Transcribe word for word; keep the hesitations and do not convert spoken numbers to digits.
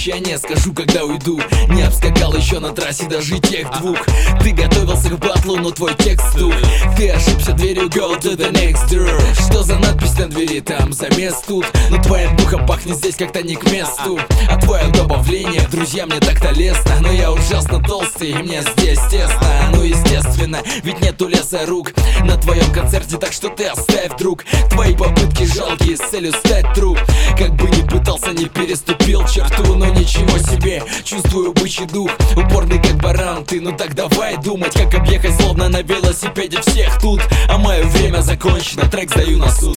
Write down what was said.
прощание скажу, когда уйду. Не обскакал еще на трассе даже тех двух. Ты готовился к батлу, но твой текст тух. Ты ошибся дверью, go to the next door. Что за надпись на двери, там замес тут. Но твоим духом пахнет здесь как-то не к месту. А твое добавление, друзья, мне так-то лестно. Но я ужасно толстый, и мне здесь тесно. Ну естественно, ведь нету леса рук на твоем концерте, так что ты оставь, друг. Твои попытки жалкие с целью стать true. Как бы ни пытался, не переступил черту. Но ничего себе, чувствую бычий дух. Упорный как баран ты, ну так давай думать, как объехать словно на велосипеде всех тут. А мое время закончено, трек сдаю на суд.